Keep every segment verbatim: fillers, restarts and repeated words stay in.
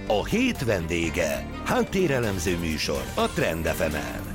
A hét vendége. Háttérelemző műsor a Trend ef emen.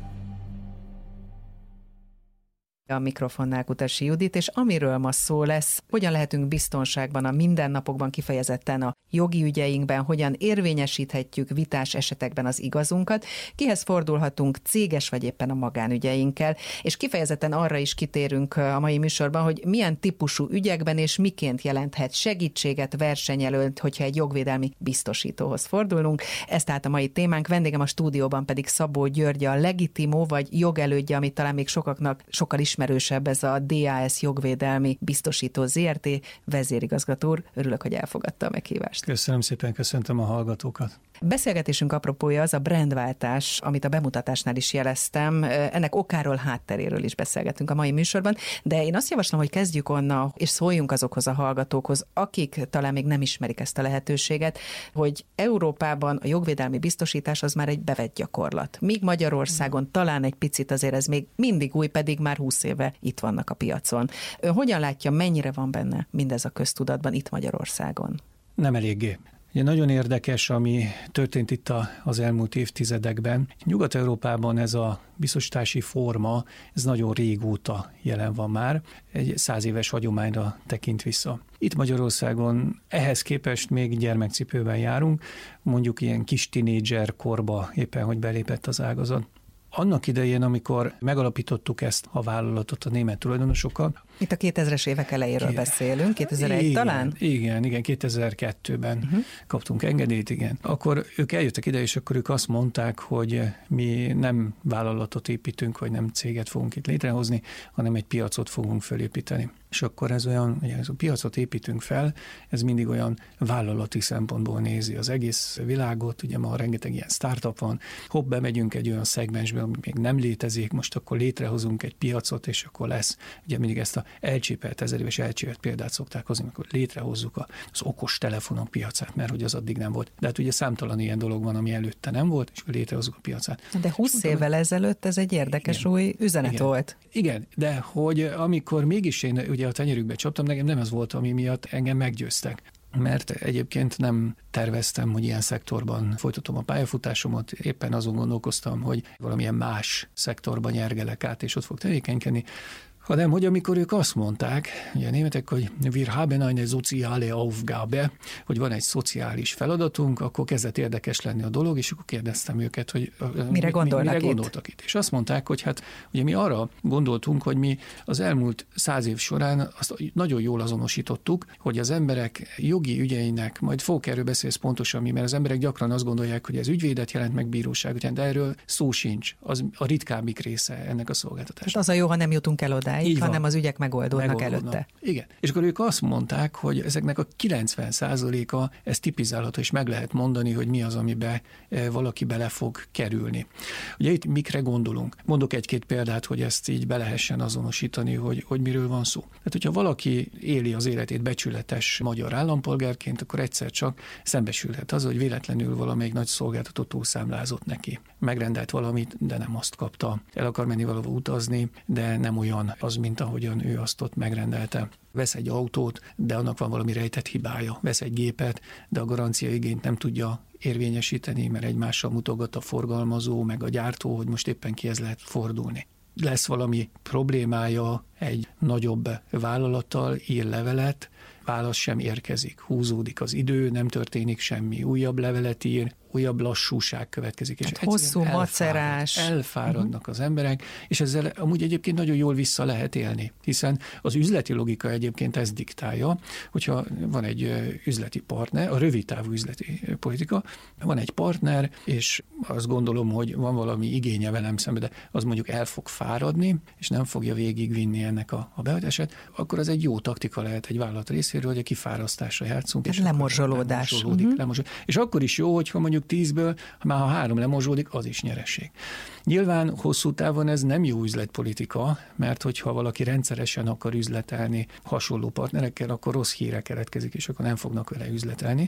A mikrofonnál Kutasi Judit, és amiről ma szó lesz, hogyan lehetünk biztonságban a mindennapokban, kifejezetten a jogi ügyeinkben, hogyan érvényesíthetjük vitás esetekben az igazunkat, kihez fordulhatunk céges vagy éppen a magánügyeinkkel, és kifejezetten arra is kitérünk a mai műsorban, hogy milyen típusú ügyekben és miként jelenthet segítséget, versenyelőt, hogyha egy jogvédelmi biztosítóhoz fordulunk. Ez tehát a mai témánk, vendégem a stúdióban pedig Szabó György, a Legitimó vagy jogelődje, amit talán még sokaknak sokkal is ismerősebb, ez a dé á es Jogvédelmi Biztosító zé er té vezérigazgató úr. Örülök, hogy elfogadta a meghívást. Köszönöm szépen, köszöntöm a hallgatókat. Beszélgetésünk apropója az a brandváltás, amit a bemutatásnál is jeleztem. Ennek okáról, hátteréről is beszélgetünk a mai műsorban, de én azt javaslom, hogy kezdjük onnan, és szóljunk azokhoz a hallgatókhoz, akik talán még nem ismerik ezt a lehetőséget, hogy Európában a jogvédelmi biztosítás az már egy bevett gyakorlat. Míg Magyarországon talán egy picit azért ez még mindig új, pedig már húsz éve itt vannak a piacon. Ön hogyan látja, mennyire van benne mindez a köztudatban itt Magyarországon? Nem eléggé. Ugye nagyon érdekes, ami történt itt az elmúlt évtizedekben. Nyugat-Európában ez a biztosítási forma, ez nagyon régóta jelen van már, egy száz éves hagyományra tekint vissza. Itt Magyarországon ehhez képest még gyermekcipőben járunk, mondjuk ilyen kis tinédzser korba éppen, hogy belépett az ágazat. Annak idején, amikor megalapítottuk ezt a vállalatot a német tulajdonosokkal. Itt a kétezres évek elejéről beszélünk, kétezer-egy igen, talán? Igen, igen, kétezer-kettőben uh-huh. kaptunk engedélyt, igen. Akkor ők eljöttek ide, és akkor ők azt mondták, hogy mi nem vállalatot építünk, vagy nem céget fogunk itt létrehozni, hanem egy piacot fogunk felépíteni. És akkor ez olyan, hogy ez a piacot építünk fel, ez mindig olyan vállalati szempontból nézi az egész világot, ugye ma rengeteg ilyen startup van, hopp, bemegyünk egy olyan szegmensbe, ami még nem létezik, most akkor létrehozunk egy piacot, és akkor lesz. Ugye mindig ezt a elcsépelt, ezer éves elcsépelt példát szokták hozni, amikor létrehozzuk az okos telefonok piacát, mert hogy az addig nem volt. De hát ugye számtalan ilyen dolog van, ami előtte nem volt, és létrehozzuk a piacát. De húsz évvel ezelőtt ez egy érdekes igen, új üzenet igen, volt. Igen, de hogy amikor mégis én ugye a tenyerükbe csaptam, nekem nem ez volt, ami miatt engem meggyőztek. Mert egyébként nem terveztem, hogy ilyen szektorban folytatom a pályafutásomat, éppen azon gondolkoztam, hogy valamilyen más szektorban nyergelek át, és ott fog tevékenykedni, hanem, hogy amikor ők azt mondták, ugye a németek, hogy wir haben eine soziale Aufgabe, hogy van egy szociális feladatunk, akkor kezdett érdekes lenni a dolog, és akkor kérdeztem őket, hogy mire, gondolnak mire itt? gondoltak itt. És azt mondták, hogy hát ugye mi arra gondoltunk, hogy mi az elmúlt száz év során azt nagyon jól azonosítottuk, hogy az emberek jogi ügyeinek, majd fogok erről beszélni pontosan mi, mert az emberek gyakran azt gondolják, hogy ez ügyvédet jelent, meg bíróságot jelent, de erről szó sincs. Az a ritkábbik része ennek a szolgáltatásnak. Hát az a jó, ha nem jutunk el oda. Így hanem van. Az ügyek megoldódnak, megoldódnak előtte. Igen. És akkor ők azt mondták, hogy ezeknek a kilencven százaléka, ez tipizálható, és meg lehet mondani, hogy mi az, amibe valaki bele fog kerülni. Ugye itt mikre gondolunk? Mondok egy-két példát, hogy ezt így be lehessen azonosítani, hogy, hogy miről van szó. Tehát, hogyha valaki éli az életét becsületes magyar állampolgárként, akkor egyszer csak szembesülhet az, hogy véletlenül valamelyik nagy szolgáltató túlszámlázott neki. Megrendelt valamit, de nem azt kapta. El akar menni valahol utazni, de nem olyan az, mint ahogyan ő azt ott megrendelte. Vesz egy autót, de annak van valami rejtett hibája. Vesz egy gépet, de a garancia igényt nem tudja érvényesíteni, mert egymással mutogat a forgalmazó, meg a gyártó, hogy most éppen kihez lehet fordulni. Lesz valami problémája egy nagyobb vállalattal, ír levelet, válasz sem érkezik, húzódik az idő, nem történik semmi, újabb levelet ír, újabb lassúság következik. És hát hosszú macerás. Elfáradnak uh-huh. az emberek, és ezzel amúgy egyébként nagyon jól vissza lehet élni, hiszen az üzleti logika egyébként ezt diktálja, hogyha van egy üzleti partner, a rövidtávú üzleti politika, van egy partner, és azt gondolom, hogy van valami igénye velem szemben, de az mondjuk el fog fáradni, és nem fogja végigvinni ennek a, a behatását, akkor az egy jó taktika lehet egy vállalat részéről, hogy a kifárasztásra játszunk. És lemorzsolódás. Uh-huh. Lemorzsolódik. És akkor is jó, hogyha mondjuk tízből, már ha három lemorzsolódik, az is nyereség. Nyilván hosszú távon ez nem jó üzletpolitika, mert hogyha valaki rendszeresen akar üzletelni hasonló partnerekkel, akkor rossz híre keletkezik, és akkor nem fognak vele üzletelni.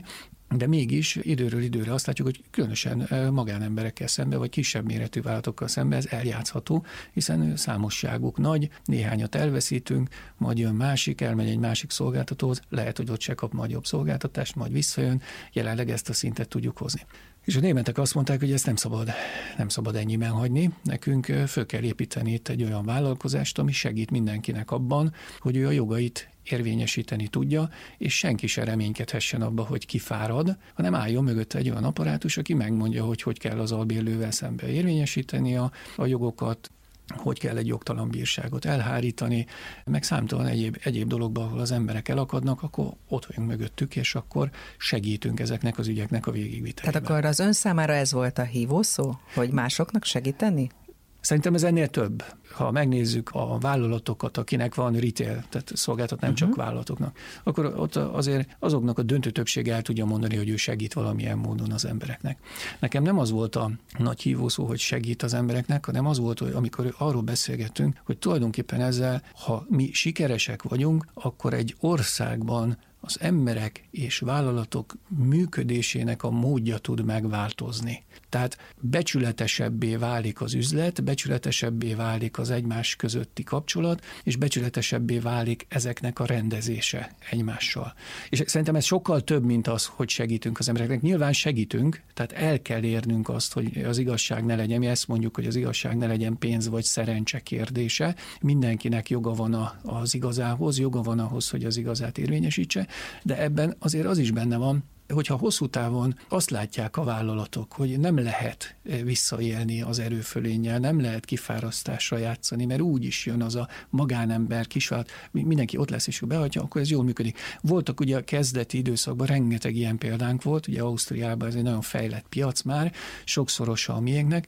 de mégis időről időre azt látjuk, hogy különösen magánemberekkel szemben, vagy kisebb méretű vállalatokkal szemben ez eljátszható, hiszen számosságuk nagy, néhányat elveszítünk, majd jön másik, elmegy egy másik szolgáltatóhoz, lehet, hogy ott se kap majd jobb szolgáltatást, majd visszajön, jelenleg ezt a szintet tudjuk hozni. És a németek azt mondták, hogy ezt nem szabad, nem szabad ennyiben hagyni. Nekünk föl kell építeni itt egy olyan vállalkozást, ami segít mindenkinek abban, hogy ő a jogait érvényesíteni tudja, és senki se reménykedhessen abba, hogy kifárad, hanem álljon mögött egy olyan apparátus, aki megmondja, hogy hogy kell az albérlővel szembe érvényesíteni a, a jogokat, hogy kell egy jogtalan bírságot elhárítani, meg számtalan egyéb, egyéb dologban, ahol az emberek elakadnak, akkor ott vagyunk mögöttük, és akkor segítünk ezeknek az ügyeknek a végigvitelében. Tehát akkor az ön számára ez volt a hívószó, hogy másoknak segíteni? Szerintem ez ennél több. Ha megnézzük a vállalatokat, akinek van retail, tehát szolgáltat nem uh-huh. csak vállalatoknak, akkor ott azért azoknak a döntő többsége el tudja mondani, hogy ő segít valamilyen módon az embereknek. Nekem nem az volt a nagy hívószó, hogy segít az embereknek, hanem az volt, hogy amikor arról beszélgettünk, hogy tulajdonképpen ezzel, ha mi sikeresek vagyunk, akkor egy országban az emberek és vállalatok működésének a módja tud megváltozni. Tehát becsületesebbé válik az üzlet, becsületesebbé válik az egymás közötti kapcsolat, és becsületesebbé válik ezeknek a rendezése egymással. És szerintem ez sokkal több, mint az, hogy segítünk az embereknek. Nyilván segítünk, tehát el kell érnünk azt, hogy az igazság ne legyen. Mi ezt mondjuk, hogy az igazság ne legyen pénz vagy szerencse kérdése. Mindenkinek joga van az igazához, joga van ahhoz, hogy az igazát érvényesítse, de ebben azért az is benne van, hogyha hosszú távon azt látják a vállalatok, hogy nem lehet visszaélni az erőfölénnyel, nem lehet kifárasztásra játszani, mert úgy is jön az a magánember, kisvállalat, mindenki ott lesz és behagyja, akkor ez jól működik. Voltak ugye a kezdeti időszakban rengeteg ilyen példánk volt, ugye Ausztriában ez egy nagyon fejlett piac már, sokszorosa a miénknek.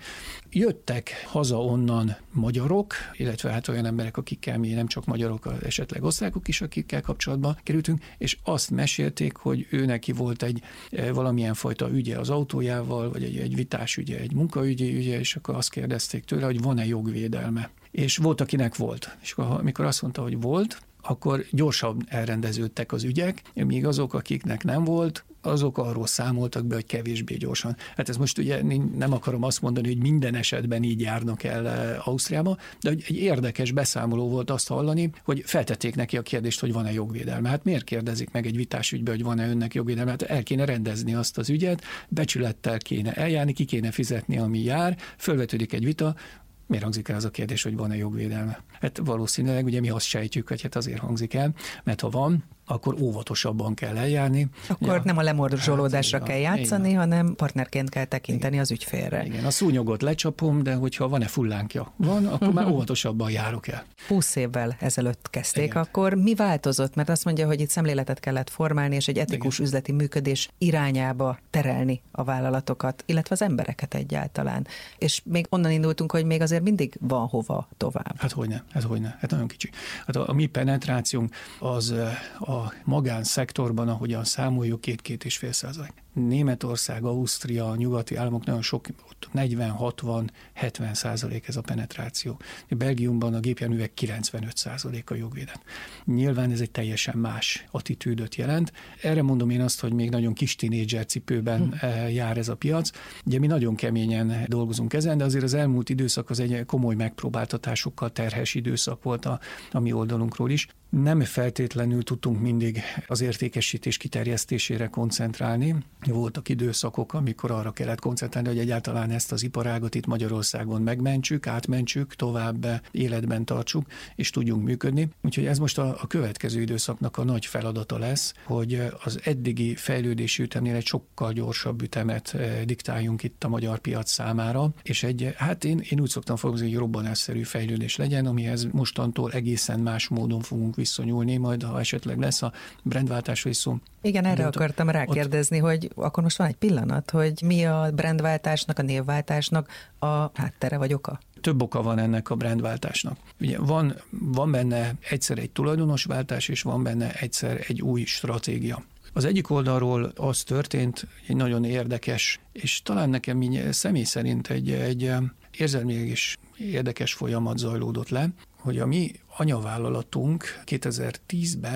Jöttek haza onnan magyarok, illetve hát olyan emberek, akikkel mi nem csak magyarok, esetleg osztrákok is, akikkel kapcsolatba kerültünk, és azt mesélték, hogy ő neki volt egy egy valamilyen fajta ügye az autójával, vagy egy, egy vitás ügye, egy munkaügyi ügye, és akkor azt kérdezték tőle, hogy van-e jogvédelme. És volt, akinek volt. És akkor, amikor azt mondta, hogy volt, akkor gyorsabb elrendeződtek az ügyek, míg azok, akiknek nem volt, azok arról számoltak be, hogy kevésbé gyorsan. Hát ez most ugye nem akarom azt mondani, hogy minden esetben így járnak el Ausztriába, de egy érdekes beszámoló volt azt hallani, hogy feltették neki a kérdést, hogy van-e jogvédelme. Hát miért kérdezik meg egy vitás ügybe, hogy van-e önnek jogvédelme? Hát el kéne rendezni azt az ügyet, becsülettel kéne eljárni, ki kéne fizetni, ami jár, fölvetődik egy vita. Miért hangzik el az a kérdés, hogy van-e jogvédelme? Hát valószínűleg ugye mi azt sejtjük, hogy hát azért hangzik el, mert ha van, akkor óvatosabban kell eljárni. Akkor ja, nem a lemorzsolódásra hát, kell játszani, igen, hanem partnerként kell tekinteni igen, az ügyfélre. Igen, a szúnyogot lecsapom, de hogyha van-e fullánkja? Van, akkor már óvatosabban járok el. húsz évvel ezelőtt kezdték, igen. Akkor mi változott? Mert azt mondja, hogy itt szemléletet kellett formálni, és egy etikus igen. üzleti működés irányába terelni a vállalatokat, illetve az embereket egyáltalán. És még onnan indultunk, hogy még azért mindig van hova tovább. Hát hogyne, hát hogyne, hát nagyon kicsi. Hát a, a mi penetrációnk az a magánszektorban, ahogyan számoljuk, két-két és fél százalék. Németország, Ausztria, nyugati államok nagyon sok, negyven, hatvan, hetven százalék ez a penetráció. Belgiumban a gépjárművek kilencvenöt százalék a jogvédelem. Nyilván ez egy teljesen más attitűdöt jelent. Erre mondom én azt, hogy még nagyon kis tínédzser cipőben hm. jár ez a piac. Ugye mi nagyon keményen dolgozunk ezen, de azért az elmúlt időszak az egy komoly megpróbáltatásokkal terhes időszak volt a, a mi oldalunkról is. Nem feltétlenül tudtunk mindig az értékesítés kiterjesztésére koncentrálni. Voltak időszakok, amikor arra kellett koncentrálni, hogy egyáltalán ezt az iparágot itt Magyarországon megmentsük, átmentsük, tovább életben tartsuk, és tudjunk működni. Úgyhogy ez most a, a következő időszaknak a nagy feladata lesz, hogy az eddigi fejlődési ütemnél egy sokkal gyorsabb ütemet diktáljunk itt a magyar piac számára, és egy, hát én, én úgy szoktam fogalmazni, hogy robbanásszerű fejlődés legyen, amihez mostantól egészen más módon fogunk viszonyulni, majd ha esetleg lesz a brandváltásra is szó. Igen, erre ott, akartam rákérdezni, ott, hogy akkor most van egy pillanat, hogy mi a brandváltásnak, a névváltásnak a háttere vagy oka? Több oka van ennek a brandváltásnak. Ugye van, van benne egyszer egy tulajdonosváltás, és van benne egyszer egy új stratégia. Az egyik oldalról az történt, egy nagyon érdekes, és talán nekem így személy szerint egy, egy érzelmileg is érdekes folyamat zajlódott le, hogy a mi anyavállalatunk kétezer-tízben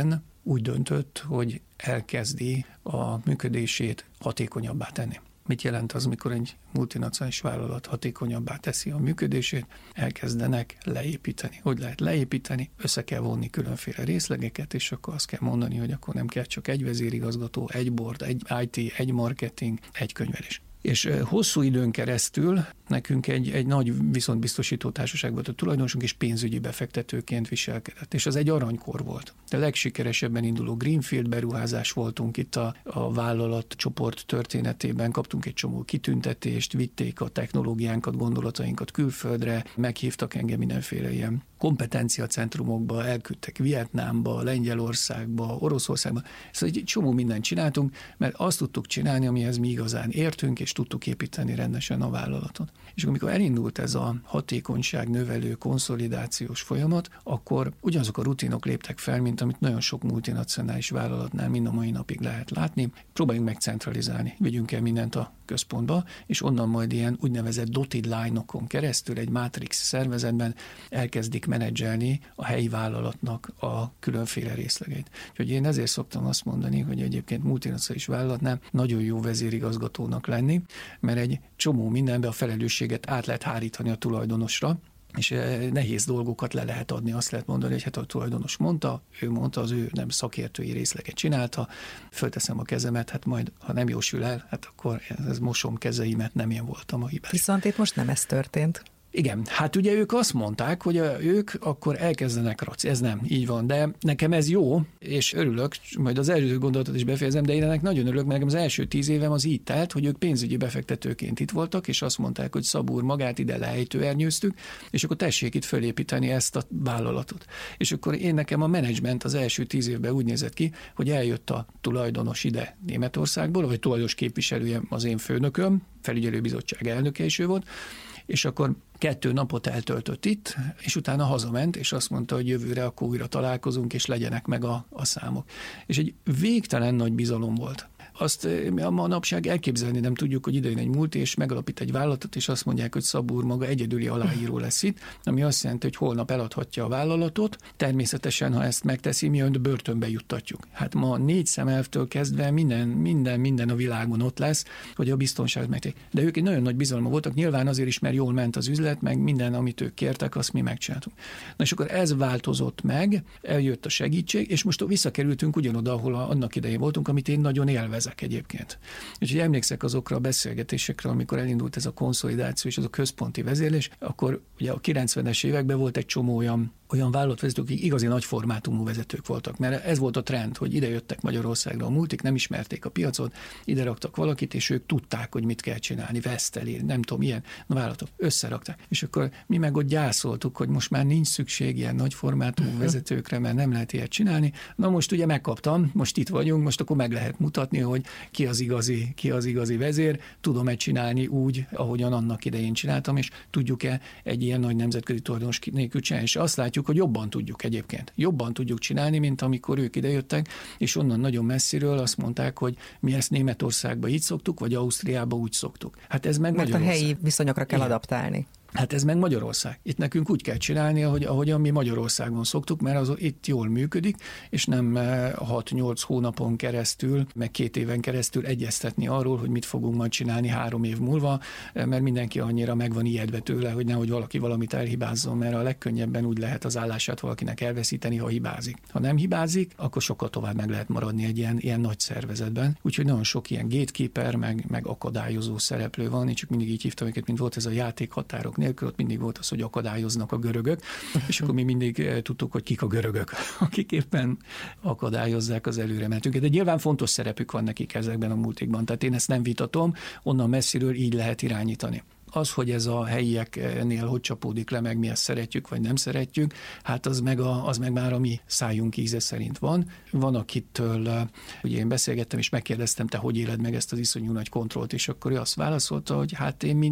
úgy döntött, hogy elkezdi a működését hatékonyabbá tenni. Mit jelent az, mikor egy multinacionális vállalat hatékonyabbá teszi a működését? Elkezdenek leépíteni. Hogy lehet leépíteni? Össze kell vonni különféle részlegeket, és akkor azt kell mondani, hogy akkor nem kell csak egy vezérigazgató, egy board, egy i té, egy marketing, egy könyvelés. És hosszú időn keresztül nekünk egy, egy nagy viszontbiztosító társaság volt a tulajdonosunk, és pénzügyi befektetőként viselkedett. És az egy aranykor volt. A legsikeresebben induló Greenfield beruházás voltunk itt a, a vállalat csoport történetében, kaptunk egy csomó kitüntetést, vitték a technológiánkat, gondolatainkat külföldre, meghívtak engem mindenféle ilyen kompetenciacentrumokba, elküldtek Vietnámba, Lengyelországba, Oroszországba. Szóval egy csomó mindent csináltunk, mert azt tudtuk csinálni, amihez mi igazán értünk, és tudtuk építeni rendesen a vállalatot. És amikor elindult ez a hatékonyság növelő konszolidációs folyamat, akkor ugyanazok a rutinok léptek fel, mint amit nagyon sok multinacionális vállalatnál mind a mai napig lehet látni. Próbáljunk meg centralizálni, vigyünk el mindent a központba, és onnan majd ilyen úgynevezett dotted line-okon keresztül egy matrix szervezetben elkezdik menedzselni a helyi vállalatnak a különféle részlegeit. Úgyhogy én ezért szoktam azt mondani, hogy egyébként multinacionális vállalatnál nagyon jó vezérigazgatónak lenni, mert egy csomó mindenbe a felelősséget át lehet hárítani a tulajdonosra, és nehéz dolgokat le lehet adni. Azt lehet mondani, hogy hát a tulajdonos mondta, ő mondta, az ő nem szakértői részleget csinálta, fölteszem a kezemet, hát majd, ha nem jósül el, hát akkor ez mosom kezeimet, nem én voltam a hibás. Viszont itt most nem ez történt. Igen, hát ugye ők azt mondták, hogy ők akkor elkezdenek raci. Ez nem, így van, de nekem ez jó, és örülök, majd az előző gondolatot is befejezem, de én ennek nagyon örülök, mert nekem az első tíz évem az így telt, hogy ők pénzügyi befektetőként itt voltak, és azt mondták, hogy Szabúr magát ide lejtőernyőztük, és akkor tessék itt fölépíteni ezt a vállalatot. És akkor én nekem a menedzsment az első tíz évben úgy nézett ki, hogy eljött a tulajdonos ide Németországból, vagy tulajdonos képviselője az én főnököm, felügyelőbizottság elnöke is ő volt, és akkor kettő napot eltöltött itt, és utána hazament, és azt mondta, hogy jövőre akkor újra találkozunk, és legyenek meg a, a számok. És egy végtelen nagy bizalom volt. Azt a manapság elképzelni nem tudjuk, hogy idejön egy multi, és megalapít egy vállalatot, és azt mondják, hogy Szabúr maga egyedüli aláíró lesz itt, ami azt jelenti, hogy holnap eladhatja a vállalatot. Természetesen, ha ezt megteszi, mi önt börtönbe juttatjuk. Hát ma négy szemelvtől kezdve minden, minden, minden a világon ott lesz, hogy a biztonságot megtegyék. De ők egy nagyon nagy bizalma voltak, nyilván azért is, mert jól ment az üzlet, meg minden, amit ők kértek, azt mi megcsináltunk. Na és akkor ez változott meg, eljött a segítség, és most visszakerültünk ugyanoda, ahol annak idején voltunk, amit én nagyon élvezem egyébként. Úgyhogy emlékszek azokra a beszélgetésekre, amikor elindult ez a konszolidáció és ez a központi vezérlés, akkor ugye a kilencvenes években volt egy csomó olyan, olyan vállalatvezetők, akik igazi nagy formátumú vezetők voltak, mert ez volt a trend, hogy ide jöttek Magyarországra a multik, nem ismerték a piacot, ide raktak valakit, és ők tudták, hogy mit kell csinálni, Veszteli, nem tudom, ilyen vállalatok, összerakták. És akkor mi meg ott gyászoltuk, hogy most már nincs szükség ilyen nagy formátumú vezetőkre, mert nem lehet ilyet csinálni. Na most ugye megkaptam, most itt vagyunk, most akkor meg lehet mutatni, hogy ki az igazi, ki az igazi vezér, tudom-e csinálni úgy, ahogyan annak idején csináltam, és tudjuk-e egy ilyen nagy nemzetközi tulajdonos nélkül csinálni. És azt látjuk, hogy jobban tudjuk egyébként. Jobban tudjuk csinálni, mint amikor ők idejöttek, és onnan nagyon messziről azt mondták, hogy mi ezt Németországba így szoktuk, vagy Ausztriába úgy szoktuk. Hát ez meg Mert Magyarország. a helyi viszonyokra kell Igen. adaptálni. Hát ez meg Magyarország. Itt nekünk úgy kell csinálni, ahogy, ahogyan mi Magyarországon szoktuk, mert az itt jól működik, és nem hat-nyolc hónapon keresztül, meg két éven keresztül egyeztetni arról, hogy mit fogunk majd csinálni három év múlva, mert mindenki annyira meg van ijedve tőle, hogy nehogy valaki valamit elhibázzon, mert a legkönnyebben úgy lehet az állását valakinek elveszíteni, ha hibázik. Ha nem hibázik, akkor sokkal tovább meg lehet maradni egy ilyen, ilyen nagy szervezetben. Úgyhogy nagyon sok ilyen gatekeeper, meg, meg akadályozó szereplő van, én csak mindig így hívtam őket, mint volt ez a játékhatárok nélkül, ott mindig volt az, hogy akadályoznak a görögök, és akkor mi mindig tudtuk, hogy kik a görögök, akik éppen akadályozzák az előremenetünket. De nyilván fontos szerepük van nekik ezekben a multikban, tehát én ezt nem vitatom, onnan messziről így lehet irányítani. Az, hogy ez a helyieknél hogy csapódik le, meg mi ezt szeretjük, vagy nem szeretjük, hát az meg, a, az meg már a mi szájunk íze szerint van. Van, akitől, ugye én beszélgettem, és megkérdeztem, te hogy éled meg ezt az iszonyú nagy kontrollt, és akkor ő azt válaszolta, hogy hát én mindig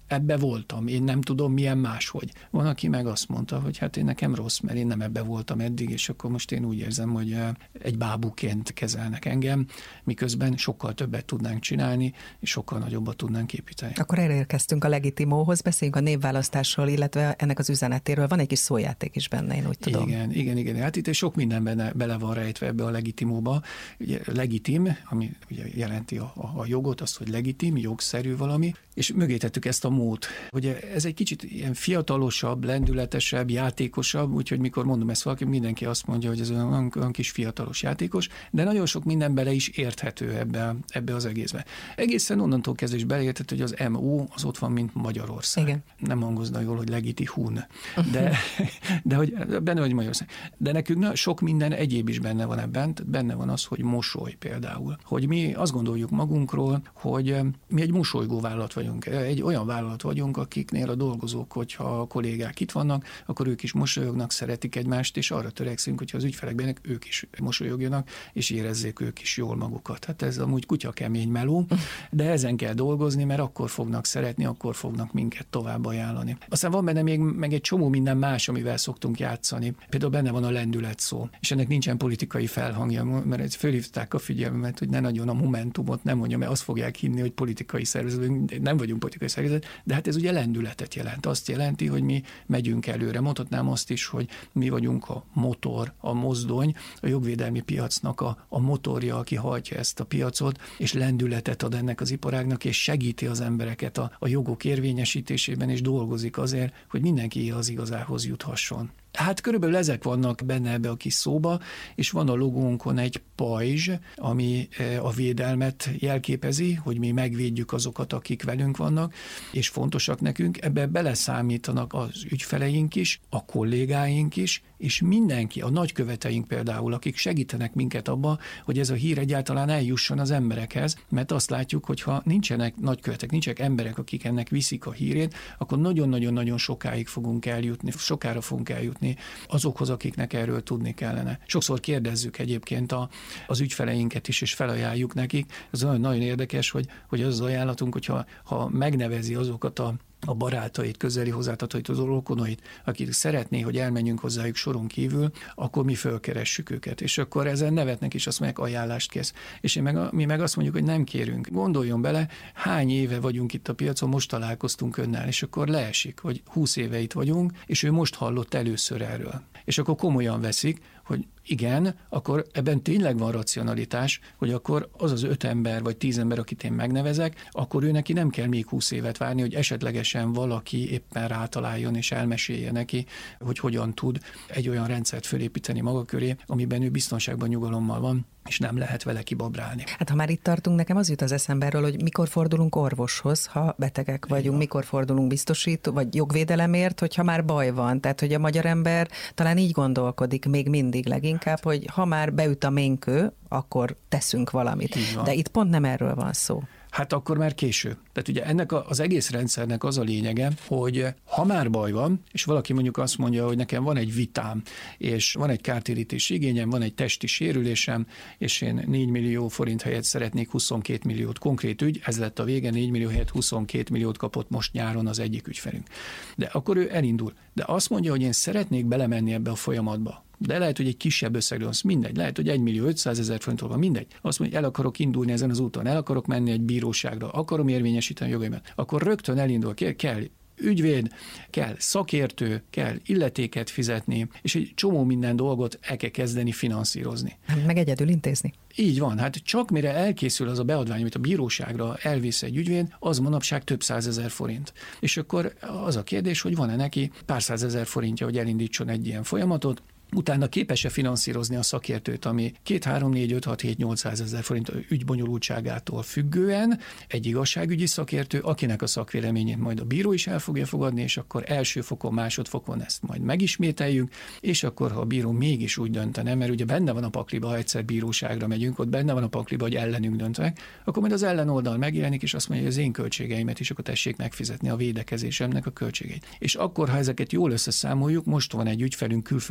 ebbe voltam, én nem tudom milyen máshogy. Van, aki meg azt mondta, hogy hát én nekem rossz, mert én nem ebbe voltam eddig, és akkor most én úgy érzem, hogy egy bábuként kezelnek engem, miközben sokkal többet tudnánk csinálni, és sokkal nagyobbat tudnánk építeni. Akkor elérkeztünk a legitimóhoz, beszéljünk a névválasztásról, illetve ennek az üzenetéről. Van egy kis szójáték is benne, én úgy tudom. Igen, igen, igen. Hát itt sok minden benne, bele van rejtve ebbe a legitimóba. Ugye legitim, ami ugye jelenti a, a jogot, azt, hogy legitim, jogszerű valami, és mögé tettük ezt a mód. Ugye ez egy kicsit ilyen fiatalosabb, lendületesebb, játékosabb, úgyhogy mikor mondom ezt valaki, mindenki azt mondja, hogy ez olyan, olyan kis fiatalos játékos, de nagyon sok minden bele is érthető ebbe, ebbe az egészbe. Egészen onnantól kezdve is beleérthető, hogy az em o az ott van, mint Magyarország. Igen. Nem hangozna jól, hogy legiti hun, de, de hogy benne vagy Magyarország. De nekünk na, sok minden egyéb is benne van ebben, tehát benne van az, hogy mosoly például. Hogy mi azt gondoljuk magunkról, hogy mi egy mosolygó vállalat vagyunk. Egy olyan vállalat vagyunk, akiknél a dolgozók, hogyha a kollégák itt vannak, akkor ők is mosolyognak, szeretik egymást, és arra törekszünk, hogyha az ügyfelek bennek, ők is mosolyogjanak, és érezzék ők is jól magukat. Hát ez amúgy kutya kemény meló, de ezen kell dolgozni, mert akkor fognak szeretni, akkor fognak minket tovább ajánlani. Aztán van benne még meg egy csomó minden más, amivel szoktunk játszani. Például benne van a lendület szó, és ennek nincsen politikai felhangja, mert fölhívták a figyelmet, hogy ne nagyon a Momentumot nem mondja, mert azt fogják hinni, hogy politikai szervezet, nem vagyunk politikai szervezet, de hát ez ugye lendületet jelent. Azt jelenti, hogy mi megyünk előre. Mondhatnám azt is, hogy mi vagyunk a motor, a mozdony, a jogvédelmi piacnak a, a motorja, aki hajtja ezt a piacot, és lendületet ad ennek az iparágnak, és segíti az embereket a, a jogok érvényesítésében, és dolgozik azért, hogy mindenki az igazához juthasson. Hát körülbelül ezek vannak benne ebbe a kis szóba, és van a logónkon egy pajzs, ami a védelmet jelképezi, hogy mi megvédjük azokat, akik velünk vannak, és fontosak nekünk. Ebbe beleszámítanak az ügyfeleink is, a kollégáink is, és mindenki, a nagyköveteink például, akik segítenek minket abba, hogy ez a hír egyáltalán eljusson az emberekhez, mert azt látjuk, hogy ha nincsenek nagykövetek, nincsenek emberek, akik ennek viszik a hírét, akkor nagyon-nagyon-nagyon sokáig fogunk eljutni, sokára fogunk eljutni azokhoz, akiknek erről tudni kellene. Sokszor kérdezzük egyébként a, az ügyfeleinket is, és felajánljuk nekik. Ez nagyon, nagyon érdekes, hogy, hogy az az ajánlatunk, hogyha ha megnevezi azokat a a barátait, közeli hozzátartóit, az rokonait, akik szeretné, hogy elmenjünk hozzájuk soron kívül, akkor mi fölkeressük őket. És akkor ezen nevetnek, és azt mondják, ajánlást kész. És én meg, mi meg azt mondjuk, hogy nem kérünk. Gondoljon bele, hány éve vagyunk itt a piacon, most találkoztunk önnel, és akkor leesik, hogy húsz éve itt vagyunk, és ő most hallott először erről. És akkor komolyan veszik, hogy igen, akkor ebben tényleg van racionalitás, hogy akkor az az öt ember vagy tíz ember, akit én megnevezek, akkor ő neki nem kell még húsz évet várni, hogy esetlegesen valaki éppen rátaláljon és elmesélje neki, hogy hogyan tud egy olyan rendszert fölépíteni maga köré, amiben ő biztonságban, nyugalommal van, és nem lehet vele kibabrálni. Hát ha már itt tartunk, nekem az jut az eszembe erről, hogy mikor fordulunk orvoshoz, ha betegek vagyunk, mikor fordulunk biztosító, vagy jogvédelemért, hogyha már baj van. Tehát, hogy a magyar ember talán így gondolkodik még mindig leginkább, hogy ha már beüt a ménkő, akkor teszünk valamit. De itt pont nem erről van szó. Hát akkor már késő. Tehát ugye ennek a, az egész rendszernek az a lényege, hogy ha már baj van, és valaki mondjuk azt mondja, hogy nekem van egy vitám, és van egy kártérítési igényem, van egy testi sérülésem, és én négy millió forint helyett szeretnék huszonkét milliót. Konkrét ügy, ez lett a vége, négy millió helyett huszonkét milliót kapott most nyáron az egyik ügyfelünk. De akkor ő elindul. De azt mondja, hogy én szeretnék belemenni ebbe a folyamatba. De lehet, hogy egy kisebb összegről, az mindegy, lehet, hogy egy millió ötszázezer forintról van, mindegy. Azt mondja, hogy el akarok indulni ezen az úton, el akarok menni egy bíróságra, akarom érvényesíteni a jogaimat, akkor rögtön elindul, kell, kell ügyvéd, kell szakértő, kell illetéket fizetni, és egy csomó minden dolgot el kell kezdeni finanszírozni. Meg egyedül intézni. Így van, hát csak mire elkészül az a beadvány, amit a bíróságra elvisz egy ügyvéd, az manapság több százezer forint. És akkor az a kérdés, hogy van-e neki pár százezer forintja, hogy elindítson egy ilyen folyamatot, utána képes-e finanszírozni a szakértőt, ami két, három, négy, öt, hat, hét, nyolcszázezer forint ügybonyolultságától függően egy igazságügyi szakértő, akinek a szakvéleményét majd a bíró is el fogja fogadni, és akkor első fokon, másodfokon ezt majd megismételjük, és akkor, ha a bíró mégis úgy döntene, mert ugye benne van a pakliba, ha egyszer bíróságra megyünk, ott benne van a pakliba, hogy ellenünk döntnek, akkor majd az ellenoldal megjelenik, és azt mondja, hogy az én költségeimet is akkor tessék megfizetni, a védekezésemnek a költségeit. És akkor, ha ezeket jól összeszámoljuk, most van egy ügyfelünk külföldön történt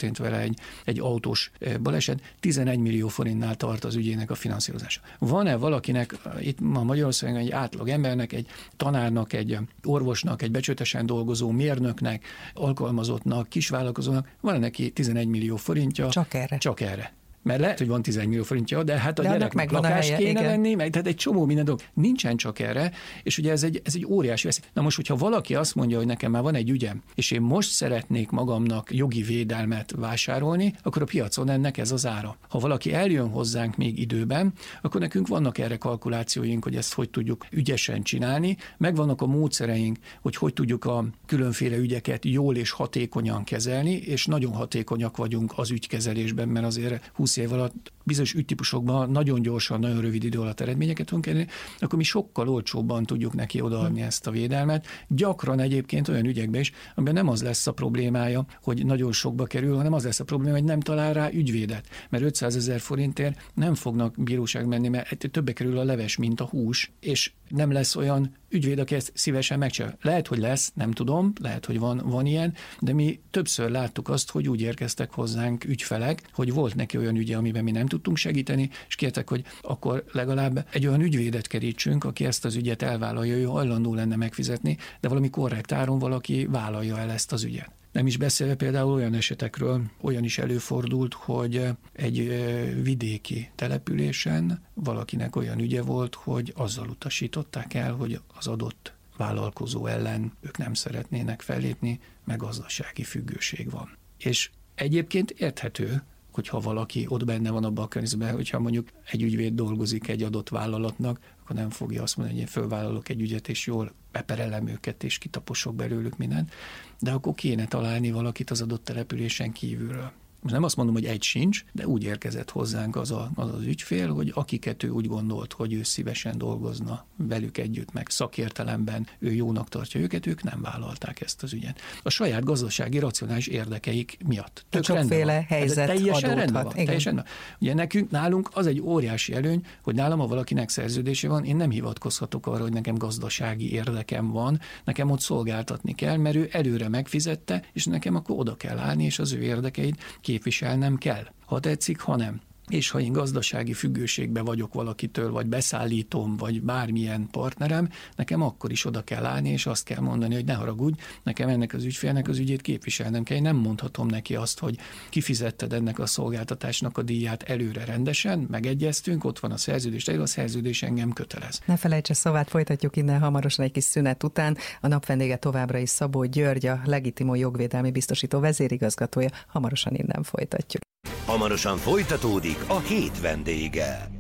történt vele egy, egy autós baleset, tizenegy millió forintnál tart az ügyének a finanszírozása. Van-e valakinek, itt ma Magyarországon egy átlag embernek, egy tanárnak, egy orvosnak, egy becsületesen dolgozó mérnöknek, alkalmazottnak, kisvállalkozónak, van neki tizenegy millió forintja? Csak erre. Csak erre. Mert lehet, hogy van tizenegy millió forintja, de hát a de gyereknek lakás helye, kéne igen. venni, meg tehát egy csomó minden dolog. Nincsen csak erre, és ugye ez egy, ez egy óriási veszély. Na most, hogyha valaki azt mondja, hogy nekem már van egy ügyem, és én most szeretnék magamnak jogi védelmet vásárolni, akkor a piacon ennek ez az ára. Ha valaki eljön hozzánk még időben, akkor nekünk vannak erre kalkulációink, hogy ezt hogy tudjuk ügyesen csinálni, megvannak a módszereink, hogy hogy tudjuk a különféle ügyeket jól és hatékonyan kezelni, és nagyon hatékonyak vagyunk az ügykezelésben, mert azért húsz év alatt bizonyos ügytípusokban nagyon gyorsan, nagyon rövid idő alatt eredményeket tudunk elérni, akkor mi sokkal olcsóbban tudjuk neki odaadni hmm. ezt a védelmet. Gyakran egyébként olyan ügyekben is, amiben nem az lesz a problémája, hogy nagyon sokba kerül, hanem az lesz a probléma, hogy nem talál rá ügyvédet. Mert ötszázezer forintért nem fognak bíróság menni, mert többe kerül a leves, mint a hús, és nem lesz olyan ügyvéd, aki ezt szívesen megcsinál. Lehet, hogy lesz, nem tudom, lehet, hogy van, van ilyen, de mi többször láttuk azt, hogy úgy érkeztek hozzánk ügyfelek, hogy volt neki olyan ügye, amiben mi nem tudtunk segíteni, és kértek, hogy akkor legalább egy olyan ügyvédet kerítsünk, aki ezt az ügyet elvállalja, ő hajlandó lenne megfizetni, de valami korrekt áron valaki vállalja el ezt az ügyet. Nem is beszélve például olyan esetekről, olyan is előfordult, hogy egy vidéki településen valakinek olyan ügye volt, hogy azzal utasították el, hogy az adott vállalkozó ellen ők nem szeretnének fellépni, meg gazdasági függőség van. És egyébként érthető, hogyha valaki ott benne van abban a környezetben, hogyha mondjuk egy ügyvéd dolgozik egy adott vállalatnak, akkor nem fogja azt mondani, hogy én fölvállalok egy ügyet, és jól beperelem őket, és kitaposok belőlük mindent, de akkor kéne találni valakit az adott településen kívülről. Most nem azt mondom, hogy egy sincs, de úgy érkezett hozzánk az, a, az az ügyfél, hogy akiket ő úgy gondolt, hogy ő szívesen dolgozna velük együtt, meg szakértelemben ő jónak tartja őket, ők nem vállalták ezt az ügyet. A saját gazdasági, racionális érdekeik miatt. Tök sokféle helyzet teljesen adódhat. Van, teljesen van. Ugye nekünk, nálunk az egy óriási előny, hogy nálam, ha valakinek szerződése van, én nem hivatkozhatok arra, hogy nekem gazdasági érdekem van, nekem ott szolgáltatni kell, mert ő előre megfizette, és nekem akkor oda kell állni, és az ő érdekeit képviselnem kell. Ha tetszik, ha nem. És ha én gazdasági függőségben vagyok valakitől, vagy beszállítom, vagy bármilyen partnerem, nekem akkor is oda kell állni, és azt kell mondani, hogy ne haragudj, nekem ennek az ügyfélnek az ügyét képviselnem kell. Én nem mondhatom neki azt, hogy kifizetted ennek a szolgáltatásnak a díját előre rendesen, megegyeztünk, ott van a szerződés, a szerződés engem kötelez. Ne felejtse szavát, folytatjuk innen hamarosan egy kis szünet után. A nap vendége továbbra is Szabó György, a Legitimo jogvédelmi biztosító vezérigazgatója. Hamarosan innen folytatjuk. Hamarosan folytatódik a hét vendége.